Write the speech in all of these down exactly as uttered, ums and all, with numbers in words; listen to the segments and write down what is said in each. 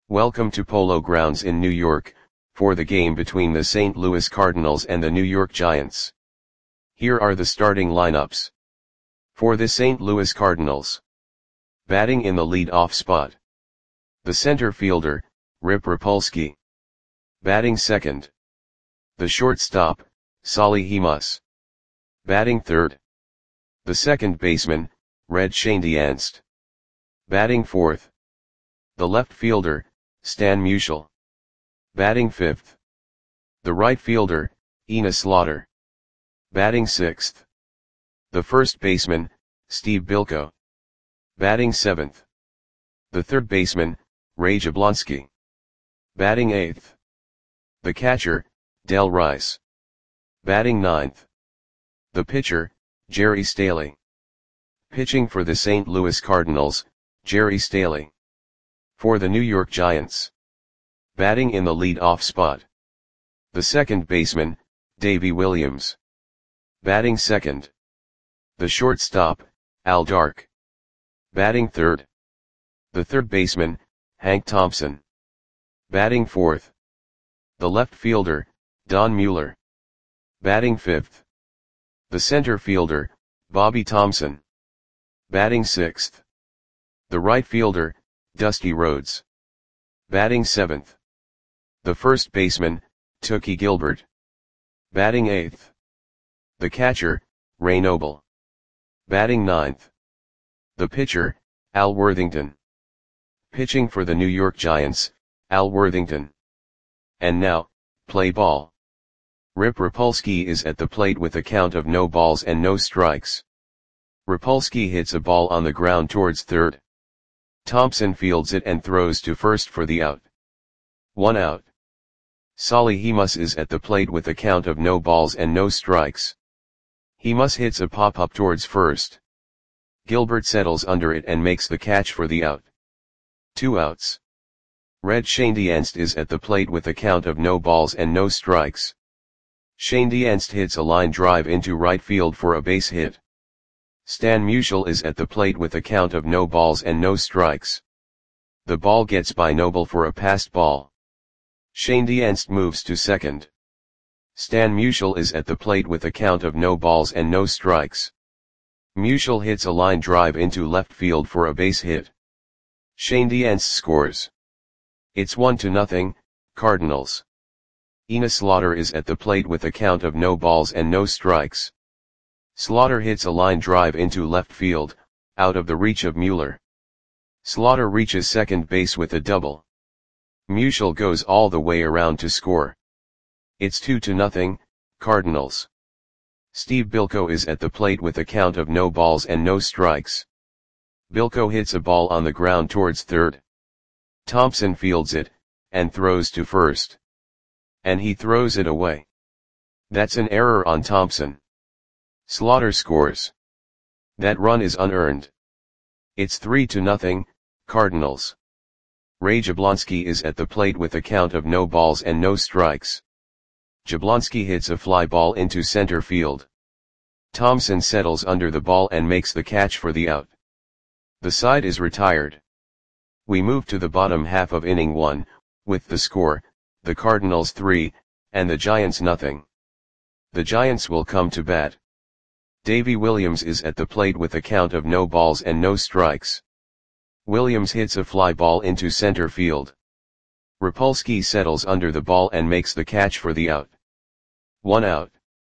Welcome to Polo Grounds in New York, for the game between the Saint Louis Cardinals and the New York Giants. Here are the starting lineups. For the Saint Louis Cardinals. Batting in the lead-off spot. The center fielder, Rip Rapolsky. Batting second. The shortstop, Solly Hemus. Batting third. The second baseman, Red Schoendienst. Batting fourth. The left fielder, Stan Musial. Batting fifth. The right fielder, Enos Slaughter. Batting sixth. The first baseman, Steve Bilko. Batting seventh. The third baseman, Ray Jablonski. Batting eighth. The catcher, Del Rice. Batting ninth. The pitcher, Jerry Staley. Pitching for the Saint Louis Cardinals, Jerry Staley. For the New York Giants. Batting in the lead-off spot. The second baseman, Davey Williams. Batting second. The shortstop, Al Dark. Batting third. The third baseman, Hank Thompson. Batting fourth. The left fielder, Don Mueller. Batting fifth. The center fielder, Bobby Thompson. Batting sixth. The right fielder, Dusty Rhodes. Batting seventh. The first baseman, Tookie Gilbert. Batting eighth. The catcher, Ray Noble. Batting ninth. The pitcher, Al Worthington. Pitching for the New York Giants, Al Worthington. And now, play ball. Rip Rapolsky is at the plate with a count of no balls and no strikes. Rapolsky hits a ball on the ground towards third. Thompson fields it and throws to first for the out. One out. Solly Hemus is at the plate with a count of no balls and no strikes. Hemus hits a pop-up towards first. Gilbert settles under it and makes the catch for the out. Two outs. Red Schoendienst is at the plate with a count of no balls and no strikes. Schoendienst hits a line drive into right field for a base hit. Stan Musial is at the plate with a count of no balls and no strikes. The ball gets by Noble for a passed ball. Schoendienst moves to second. Stan Musial is at the plate with a count of no balls and no strikes. Musial hits a line drive into left field for a base hit. Schoendienst scores. It's one to nothing, Cardinals. Enos Slaughter is at the plate with a count of no balls and no strikes. Slaughter hits a line drive into left field, out of the reach of Mueller. Slaughter reaches second base with a double. Musial goes all the way around to score. It's two to nothing, Cardinals. Steve Bilko is at the plate with a count of no balls and no strikes. Bilko hits a ball on the ground towards third. Thompson fields it, and throws to first. And he throws it away. That's an error on Thompson. Slaughter scores. That run is unearned. It's three to nothing, Cardinals. Ray Jablonski is at the plate with a count of no balls and no strikes. Jablonski hits a fly ball into center field. Thompson settles under the ball and makes the catch for the out. The side is retired. We move to the bottom half of inning one, with the score, the Cardinals three, and the Giants nothing. The Giants will come to bat. Davey Williams is at the plate with a count of no balls and no strikes. Williams hits a fly ball into center field. Rapolsky settles under the ball and makes the catch for the out. One out.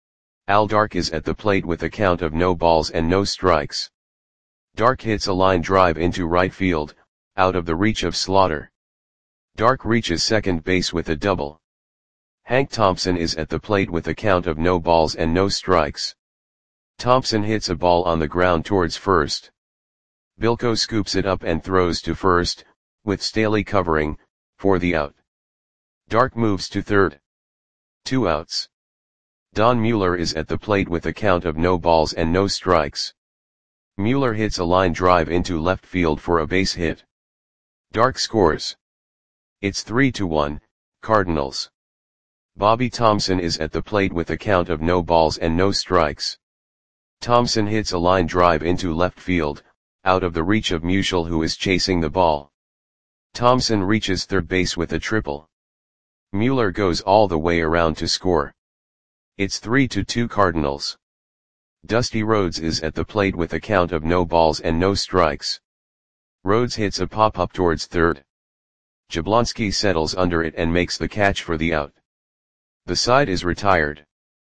Al Dark is at the plate with a count of no balls and no strikes. Dark hits a line drive into right field, out of the reach of Slaughter. Dark reaches second base with a double. Hank Thompson is at the plate with a count of no balls and no strikes. Thompson hits a ball on the ground towards first. Bilko scoops it up and throws to first, with Staley covering, for the out. Dark moves to third. Two outs. Don Mueller is at the plate with a count of no balls and no strikes. Mueller hits a line drive into left field for a base hit. Dark scores. It's three to one, Cardinals. Bobby Thompson is at the plate with a count of no balls and no strikes. Thompson hits a line drive into left field, out of the reach of Musial, who is chasing the ball. Thompson reaches third base with a triple. Mueller goes all the way around to score. It's three to two Cardinals. Dusty Rhodes is at the plate with a count of no balls and no strikes. Rhodes hits a pop-up towards third. Jablonski settles under it and makes the catch for the out. The side is retired.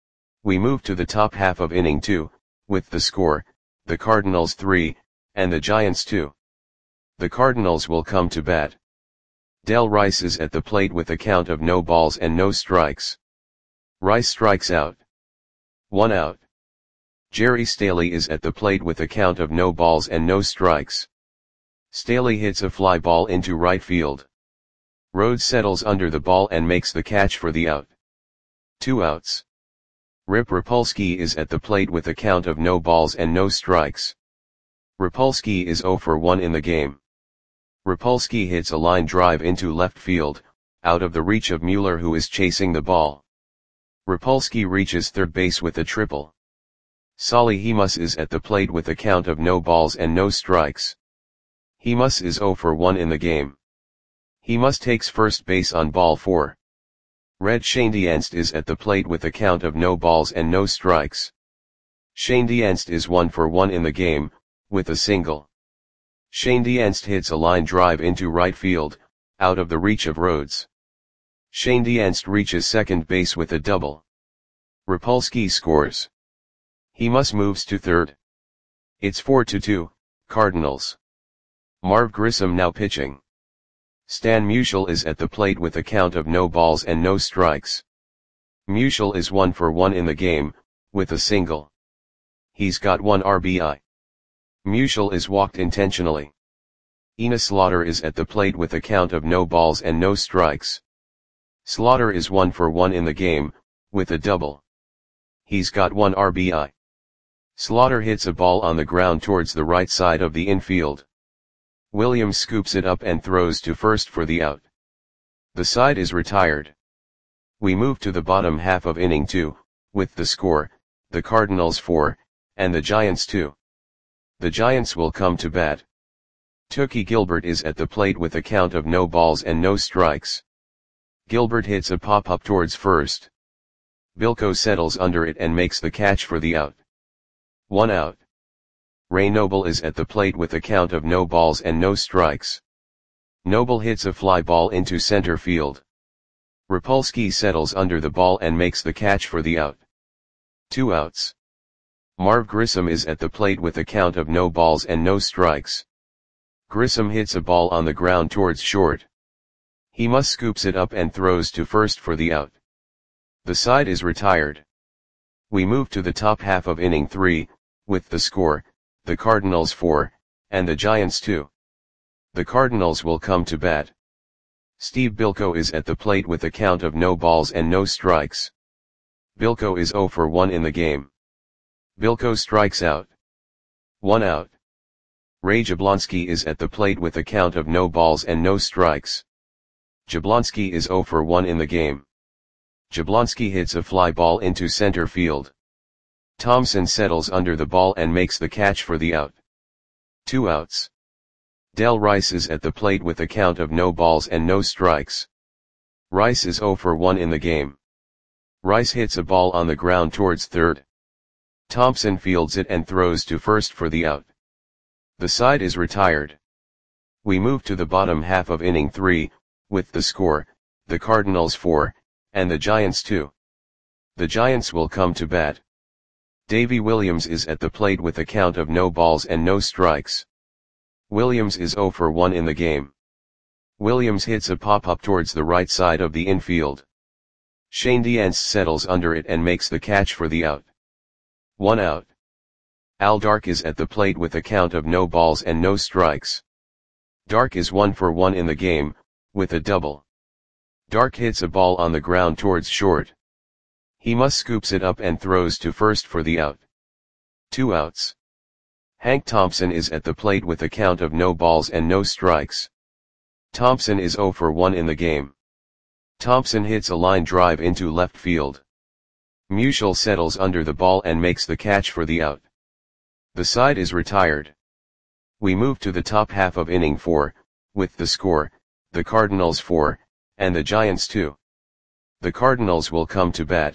We move to the top half of inning two, with the score, the Cardinals three, and the Giants two. The Cardinals will come to bat. Del Rice is at the plate with a count of no balls and no strikes. Rice strikes out. One out. Jerry Staley is at the plate with a count of no balls and no strikes. Staley hits a fly ball into right field. Rhodes settles under the ball and makes the catch for the out. Two outs. Rip Rapolsky is at the plate with a count of no balls and no strikes. Rapolsky is zero for one in the game. Rapolsky hits a line drive into left field, out of the reach of Mueller, who is chasing the ball. Rapolsky reaches third base with a triple. Solly Hemus is at the plate with a count of no balls and no strikes. Hemus is zero for one in the game. Hemus takes first base on ball four. Red Schoendienst is at the plate with a count of no balls and no strikes. Schoendienst is one for one in the game, with a single. Schoendienst hits a line drive into right field, out of the reach of Rhodes. Schoendienst reaches second base with a double. Rapolsky scores. Hemus moves to third. It's four to two, Cardinals. Marv Grissom now pitching. Stan Musial is at the plate with a count of no balls and no strikes. Musial is one for one in the game, with a single. He's got one R B I. Musial is walked intentionally. Enos Slaughter is at the plate with a count of no balls and no strikes. Slaughter is one for one in the game, with a double. He's got one R B I. Slaughter hits a ball on the ground towards the right side of the infield. Williams scoops it up and throws to first for the out. The side is retired. We move to the bottom half of inning two, with the score, the Cardinals four, and the Giants two. The Giants will come to bat. Tookie Gilbert is at the plate with a count of no balls and no strikes. Gilbert hits a pop-up towards first. Bilko settles under it and makes the catch for the out. One out. Ray Noble is at the plate with a count of no balls and no strikes. Noble hits a fly ball into center field. Rapolsky settles under the ball and makes the catch for the out. Two outs. Marv Grissom is at the plate with a count of no balls and no strikes. Grissom hits a ball on the ground towards short. Hemus scoops it up and throws to first for the out. The side is retired. We move to the top half of inning three, with the score, the Cardinals four, and the Giants two. The Cardinals will come to bat. Steve Bilko is at the plate with a count of no balls and no strikes. Bilko is zero for one in the game. Bilko strikes out. One out. Ray Jablonski is at the plate with a count of no balls and no strikes. Jablonski is zero for one in the game. Jablonski hits a fly ball into center field. Thompson settles under the ball and makes the catch for the out. Two outs. Del Rice is at the plate with a count of no balls and no strikes. Rice is zero for one in the game. Rice hits a ball on the ground towards third. Thompson fields it and throws to first for the out. The side is retired. We move to the bottom half of inning three, with the score, the Cardinals four, and the Giants two. The Giants will come to bat. Davy Williams is at the plate with a count of no balls and no strikes. Williams is zero for one in the game. Williams hits a pop-up towards the right side of the infield. Schoendienst settles under it and makes the catch for the out. One out. Al Dark is at the plate with a count of no balls and no strikes. Dark is one for one in the game, with a double. Dark hits a ball on the ground towards short. Hemus scoops it up and throws to first for the out. Two outs. Hank Thompson is at the plate with a count of no balls and no strikes. Thompson is zero for one in the game. Thompson hits a line drive into left field. Musial settles under the ball and makes the catch for the out. The side is retired. We move to the top half of inning four, with the score, the Cardinals four, and the Giants two. The Cardinals will come to bat.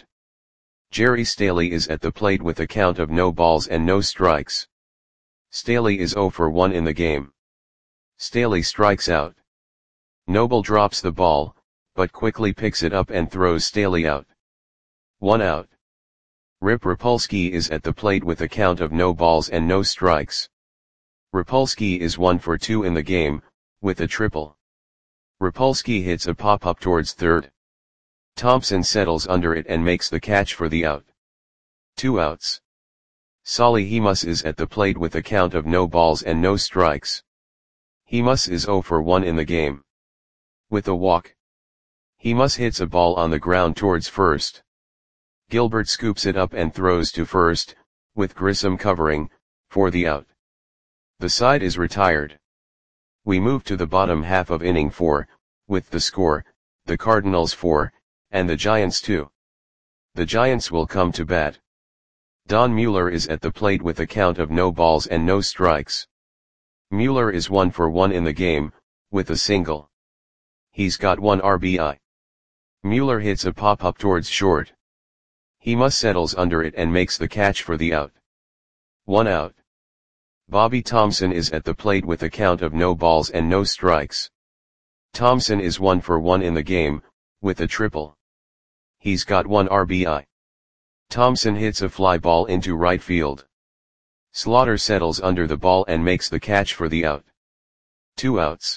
Jerry Staley is at the plate with a count of no balls and no strikes. Staley is oh for one in the game. Staley strikes out. Noble drops the ball, but quickly picks it up and throws Staley out. One out. Rip Rapolsky is at the plate with a count of no balls and no strikes. Rapolsky is one for two in the game, with a triple. Rapolsky hits a pop-up towards third. Thompson settles under it and makes the catch for the out. Two outs. Solly Hemus is at the plate with a count of no balls and no strikes. Hemus is oh for one in the game. With a walk. Hemus hits a ball on the ground towards first. Gilbert scoops it up and throws to first, with Grissom covering, for the out. The side is retired. We move to the bottom half of inning four, with the score, the Cardinals four, and the Giants two. The Giants will come to bat. Don Mueller is at the plate with a count of no balls and no strikes. Mueller is one for one in the game, with a single. He's got one R B I. Mueller hits a pop-up towards short. Hemus settles under it and makes the catch for the out. One out. Bobby Thomson is at the plate with a count of no balls and no strikes. Thomson is one for one in the game, with a triple. He's got one R B I. Thomson hits a fly ball into right field. Slaughter settles under the ball and makes the catch for the out. Two outs.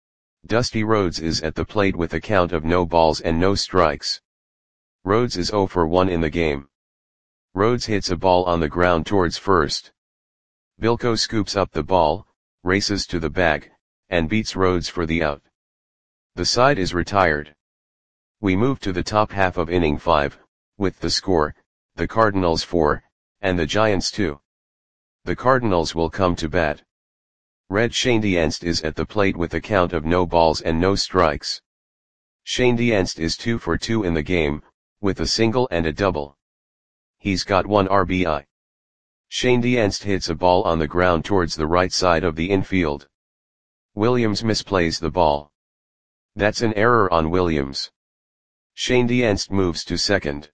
Dusty Rhodes is at the plate with a count of no balls and no strikes. Rhodes is oh for one in the game. Rhodes hits a ball on the ground towards first. Bilko scoops up the ball, races to the bag, and beats Rhodes for the out. The side is retired. We move to the top half of inning five, with the score, the Cardinals four, and the Giants two. The Cardinals will come to bat. Red Schoendienst is at the plate with a count of no balls and no strikes. Schoendienst is two for two in the game, with a single and a double. He's got one R B I. Schoendienst hits a ball on the ground towards the right side of the infield. Williams misplays the ball. That's an error on Williams. Schoendienst moves to second.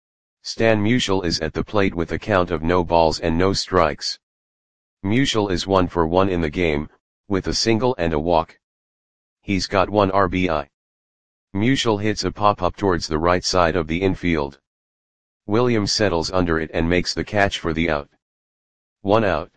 Stan Musial is at the plate with a count of no balls and no strikes. Musial is one for one in the game, with a single and a walk. He's got one R B I. Musial hits a pop-up towards the right side of the infield. Williams settles under it and makes the catch for the out. One out.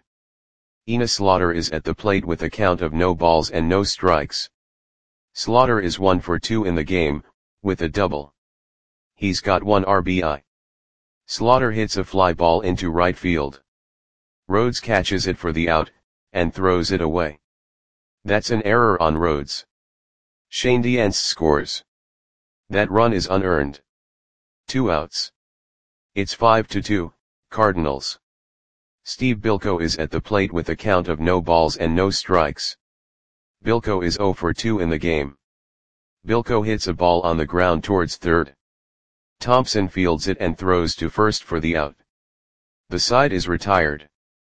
Enos Slaughter is at the plate with a count of no balls and no strikes. Slaughter is one for two in the game, with a double. He's got one R B I. Slaughter hits a fly ball into right field. Rhodes catches it for the out, and throws it away. That's an error on Rhodes. Schoendienst scores. That run is unearned. Two outs. It's five to two, Cardinals. Steve Bilko is at the plate with a count of no balls and no strikes. Bilko is oh for two in the game. Bilko hits a ball on the ground towards third. Thompson fields it and throws to first for the out. The side is retired.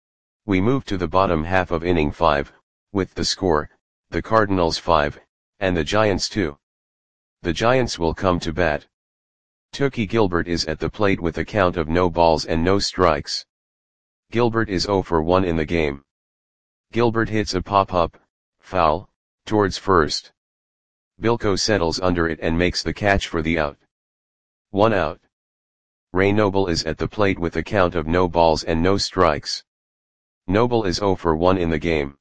We move to the bottom half of inning five, with the score, the Cardinals five, and the Giants two. The Giants will come to bat. Tookie Gilbert is at the plate with a count of no balls and no strikes. Gilbert is oh for one in the game. Gilbert hits a pop-up, foul, towards first. Bilko settles under it and makes the catch for the out. One out. Ray Noble is at the plate with a count of no balls and no strikes. Noble is oh for one in the game.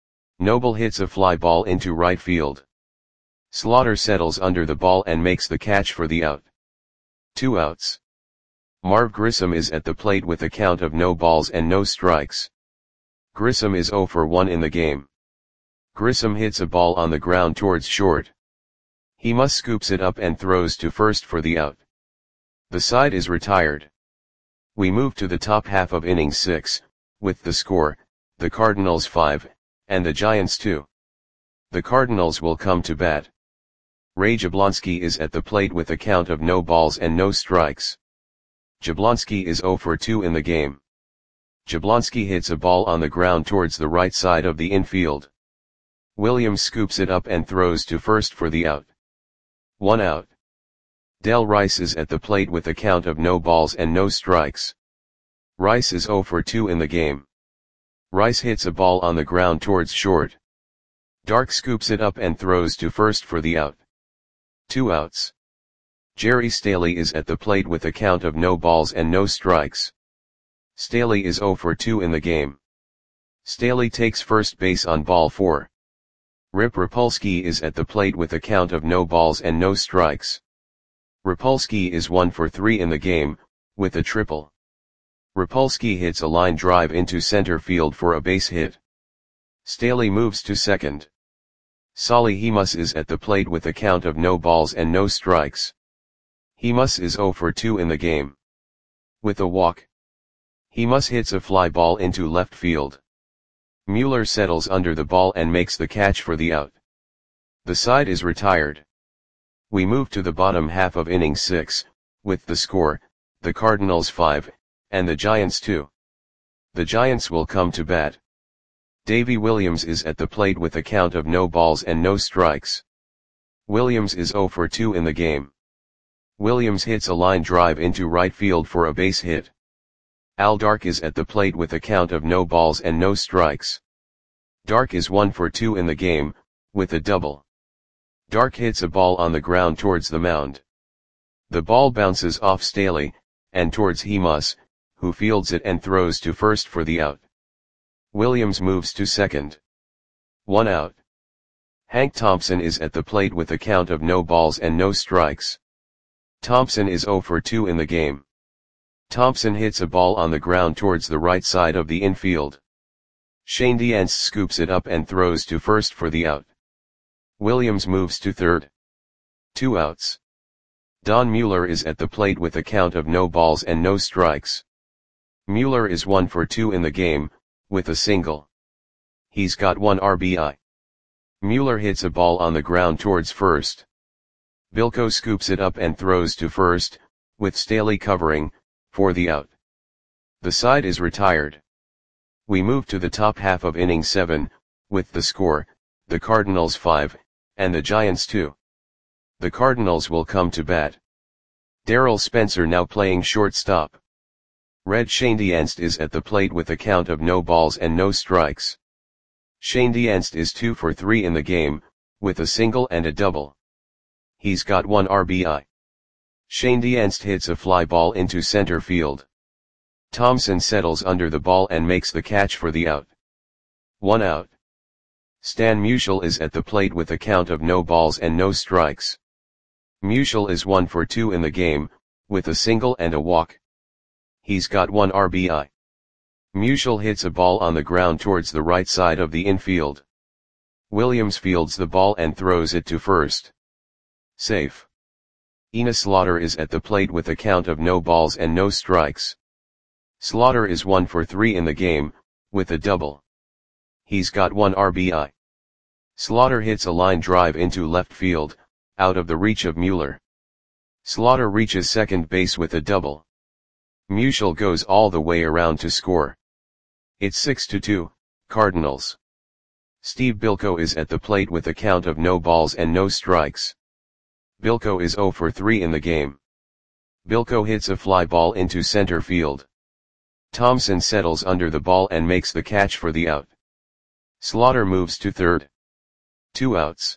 Noble hits a fly ball into right field. Slaughter settles under the ball and makes the catch for the out. Two outs. Marv Grissom is at the plate with a count of no balls and no strikes. Grissom is oh for one in the game. Grissom hits a ball on the ground towards short. Hemus scoops it up and throws to first for the out. The side is retired. We move to the top half of inning six, with the score, the Cardinals five, and the Giants two. The Cardinals will come to bat. Ray Jablonski is at the plate with a count of no balls and no strikes. Jablonski is oh for two in the game. Jablonski hits a ball on the ground towards the right side of the infield. Williams scoops it up and throws to first for the out. One out. Del Rice is at the plate with a count of no balls and no strikes. Rice is oh for two in the game. Rice hits a ball on the ground towards short. Dark scoops it up and throws to first for the out. Two outs. Jerry Staley is at the plate with a count of no balls and no strikes. Staley is oh for two in the game. Staley takes first base on ball four. Rip Rapolsky is at the plate with a count of no balls and no strikes. Rapolsky is one for three in the game, with a triple. Rapolsky hits a line drive into center field for a base hit. Staley moves to second. Solly Hemus is at the plate with a count of no balls and no strikes. Hemus is oh for two in the game. With a walk. Hemus hits a fly ball into left field. Mueller settles under the ball and makes the catch for the out. The side is retired. We move to the bottom half of inning six, with the score, the Cardinals five, and the Giants two. The Giants will come to bat. Davy Williams is at the plate with a count of no balls and no strikes. Williams is oh for two in the game. Williams hits a line drive into right field for a base hit. Al Dark is at the plate with a count of no balls and no strikes. Dark is one for two in the game, with a double. Dark hits a ball on the ground towards the mound. The ball bounces off Staley, and towards Hemus, who fields it and throws to first for the out. Williams moves to second. One out. Hank Thompson is at the plate with a count of no balls and no strikes. Thompson is oh for two in the game. Thompson hits a ball on the ground towards the right side of the infield. Shane Diance scoops it up and throws to first for the out. Williams moves to third. Two outs. Don Mueller is at the plate with a count of no balls and no strikes. Mueller is one for two in the game, with a single. He's got one R B I. Mueller hits a ball on the ground towards first. Bilko scoops it up and throws to first, with Staley covering, for the out. The side is retired. We move to the top half of inning seven, with the score, the Cardinals five, and the Giants two. The Cardinals will come to bat. Darrell Spencer now playing shortstop. Red Shane Diance is at the plate with a count of no balls and no strikes. Shane Diance is two for three in the game, with a single and a double. He's got one R B I. Shane Diance hits a fly ball into center field. Thompson settles under the ball and makes the catch for the out. One out. Stan Musial is at the plate with a count of no balls and no strikes. Musial is one for two in the game, with a single and a walk. He's got one R B I. Musial hits a ball on the ground towards the right side of the infield. Williams fields the ball and throws it to first. Safe. Ina Slaughter is at the plate with a count of no balls and no strikes. Slaughter is one for three in the game, with a double. He's got one R B I. Slaughter hits a line drive into left field, out of the reach of Mueller. Slaughter reaches second base with a double. Musial goes all the way around to score. It's six to two, Cardinals. Steve Bilko is at the plate with a count of no balls and no strikes. Bilko is oh for three in the game. Bilko hits a fly ball into center field. Thompson settles under the ball and makes the catch for the out. Slaughter moves to third. Two outs.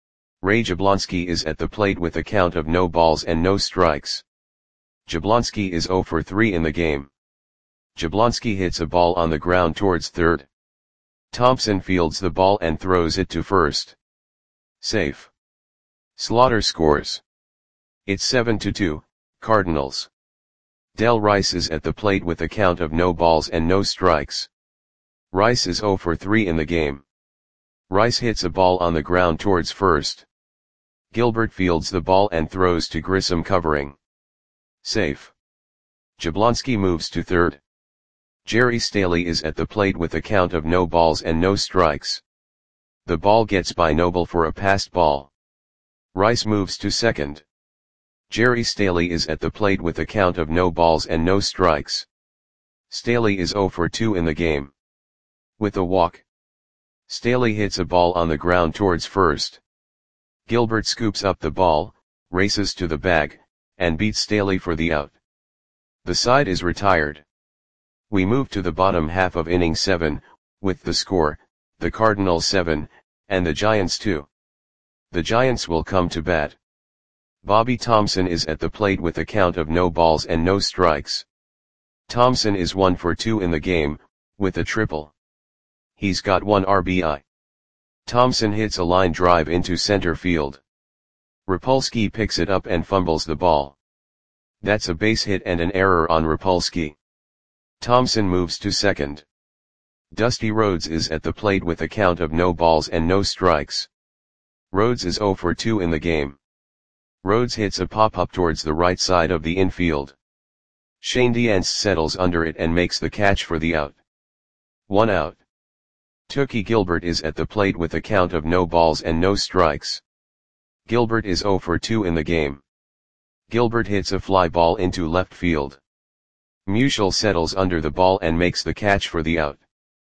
Ray Jablonski is at the plate with a count of no balls and no strikes. Jablonski is oh for three in the game. Jablonski hits a ball on the ground towards third. Thompson fields the ball and throws it to first. Safe. Slaughter scores. It's seven to two, Cardinals. Del Rice is at the plate with a count of no balls and no strikes. Rice is oh for three in the game. Rice hits a ball on the ground towards first. Gilbert fields the ball and throws to Grissom covering. Safe. Jablonski moves to third. Jerry Staley is at the plate with a count of no balls and no strikes. The ball gets by Noble for a passed ball. Rice moves to second. Jerry Staley is at the plate with a count of no balls and no strikes. Staley is oh for two in the game. With a walk. Staley hits a ball on the ground towards first. Gilbert scoops up the ball, races to the bag, and beats Staley for the out. The side is retired. We move to the bottom half of inning seven, with the score, the Cardinals seven, and the Giants two. The Giants will come to bat. Bobby Thomson is at the plate with a count of no balls and no strikes. Thomson is one for two in the game, with a triple. He's got one R B I. Thomson hits a line drive into center field. Rapolsky picks it up and fumbles the ball. That's a base hit and an error on Rapolsky. Thomson moves to second. Dusty Rhodes is at the plate with a count of no balls and no strikes. Rhodes is zero for two in the game. Rhodes hits a pop-up towards the right side of the infield. Shane Dienst settles under it and makes the catch for the out. One out. Tookie Gilbert is at the plate with a count of no balls and no strikes. Gilbert is zero for two in the game. Gilbert hits a fly ball into left field. Musial settles under the ball and makes the catch for the out.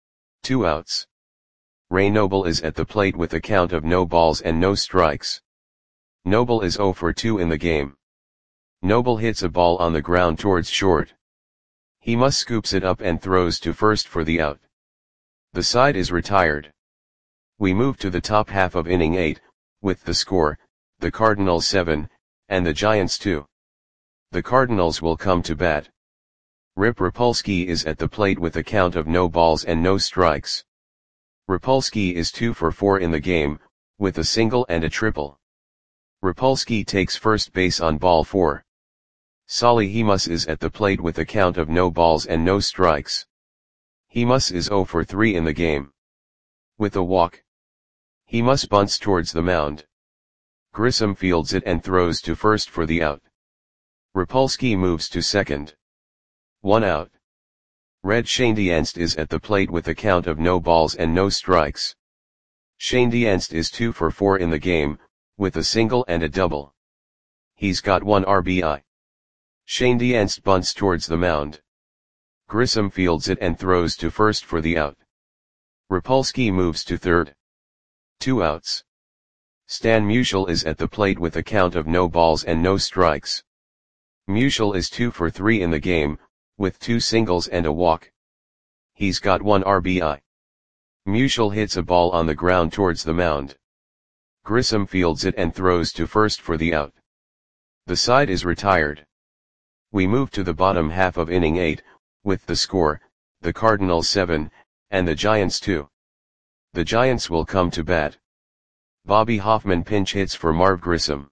Two outs. Ray Noble is at the plate with a count of no balls and no strikes. Noble is zero for two in the game. Noble hits a ball on the ground towards short. He must scoops it up and throws to first for the out. The side is retired. We move to the top half of inning eight, with the score, the Cardinals seven, and the Giants two. The Cardinals will come to bat. Rip Rapolsky is at the plate with a count of no balls and no strikes. Rapolsky is two for four in the game, with a single and a triple. Rapolsky takes first base on ball four. Solly Hemus is at the plate with a count of no balls and no strikes. Hemus is zero for three in the game. With a walk. Hemus bunts towards the mound. Grissom fields it and throws to first for the out. Rapolsky moves to second. One out. Red Shane Dienst is at the plate with a count of no balls and no strikes. Shane Dienst is two for four in the game, with a single and a double. He's got one R B I. Shane Dienst bunts towards the mound. Grissom fields it and throws to first for the out. Rapolsky moves to third. Two outs. Stan Musial is at the plate with a count of no balls and no strikes. Musial is two for three in the game, with two singles and a walk. He's got one R B I. Musial hits a ball on the ground towards the mound. Grissom fields it and throws to first for the out. The side is retired. We move to the bottom half of inning eight, with the score, the Cardinals seven, and the Giants two. The Giants will come to bat. Bobby Hoffman pinch hits for Marv Grissom.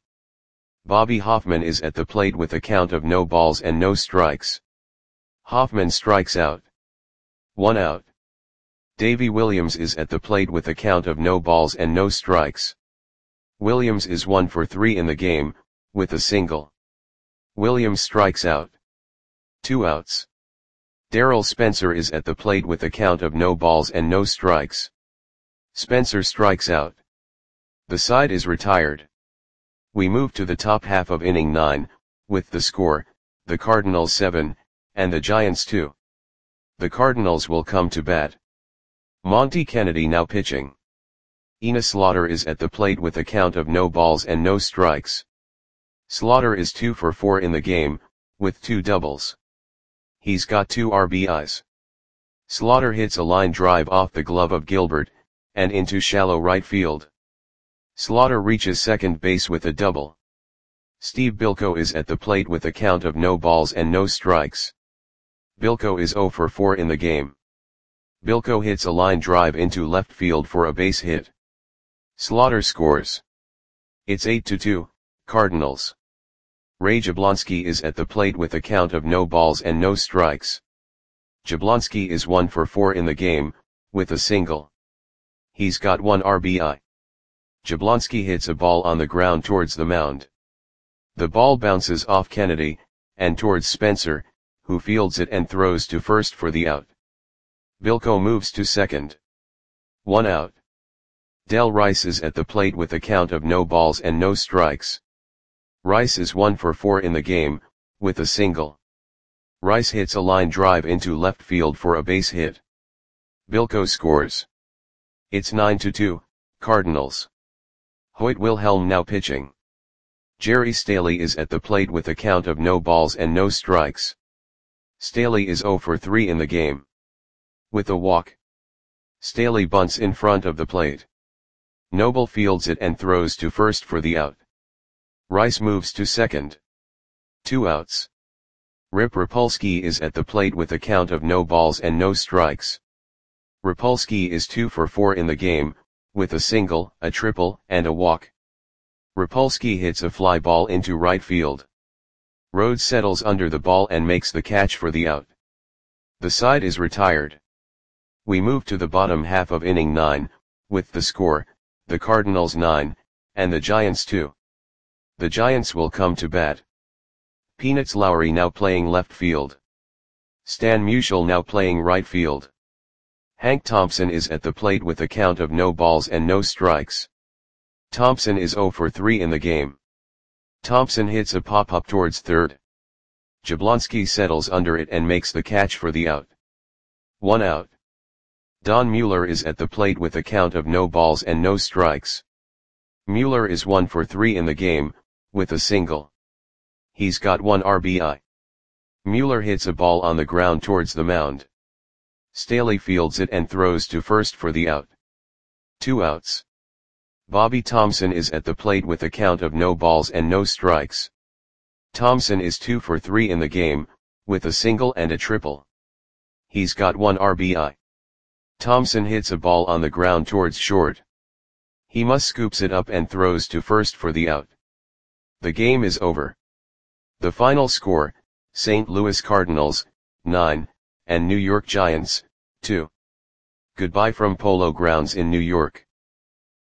Bobby Hoffman is at the plate with a count of no balls and no strikes. Hoffman strikes out. One out. Davy Williams is at the plate with a count of no balls and no strikes. Williams is one for three in the game, with a single. Williams strikes out. Two outs. Darrell Spencer is at the plate with a count of no balls and no strikes. Spencer strikes out. The side is retired. We move to the top half of inning nine, with the score, the Cardinals seven, and the Giants two. The Cardinals will come to bat. Monty Kennedy now pitching. Enos Slaughter is at the plate with a count of no balls and no strikes. Slaughter is two for four in the game, with two doubles. He's got two R B Is. Slaughter hits a line drive off the glove of Gilbert, and into shallow right field. Slaughter reaches second base with a double. Steve Bilko is at the plate with a count of no balls and no strikes. Bilko is zero for four in the game. Bilko hits a line drive into left field for a base hit. Slaughter scores. It's eight to two, Cardinals. Ray Jablonski is at the plate with a count of no balls and no strikes. Jablonski is one for four in the game, with a single. He's got one R B I. Jablonski hits a ball on the ground towards the mound. The ball bounces off Kennedy, and towards Spencer, who fields it and throws to first for the out. Bilko moves to second. One out. Del Rice is at the plate with a count of no balls and no strikes. Rice is one for four in the game, with a single. Rice hits a line drive into left field for a base hit. Bilko scores. It's nine to two, Cardinals. Hoyt Wilhelm now pitching. Jerry Staley is at the plate with a count of no balls and no strikes. Staley is zero for three in the game. With a walk. Staley bunts in front of the plate. Noble fields it and throws to first for the out. Rice moves to second. Two outs. Rip Rapolsky is at the plate with a count of no balls and no strikes. Rapolsky is two for four in the game, with a single, a triple, and a walk. Rapolsky hits a fly ball into right field. Rhodes settles under the ball and makes the catch for the out. The side is retired. We move to the bottom half of inning nine, with the score, the Cardinals nine, and the Giants two. The Giants will come to bat. Peanuts Lowry now playing left field. Stan Musial now playing right field. Hank Thompson is at the plate with a count of no balls and no strikes. Thompson is zero for three in the game. Thompson hits a pop-up towards third. Jablonski settles under it and makes the catch for the out. One out. Don Mueller is at the plate with a count of no balls and no strikes. Mueller is one for three in the game, with a single. He's got one R B I. Mueller hits a ball on the ground towards the mound. Staley fields it and throws to first for the out. Two outs. Bobby Thomson is at the plate with a count of no balls and no strikes. Thomson is two for three in the game, with a single and a triple. He's got one R B I. Thomson hits a ball on the ground towards short. He must scoops it up and throws to first for the out. The game is over. The final score, Saint Louis Cardinals, nine, and New York Giants, two. Goodbye from Polo Grounds in New York.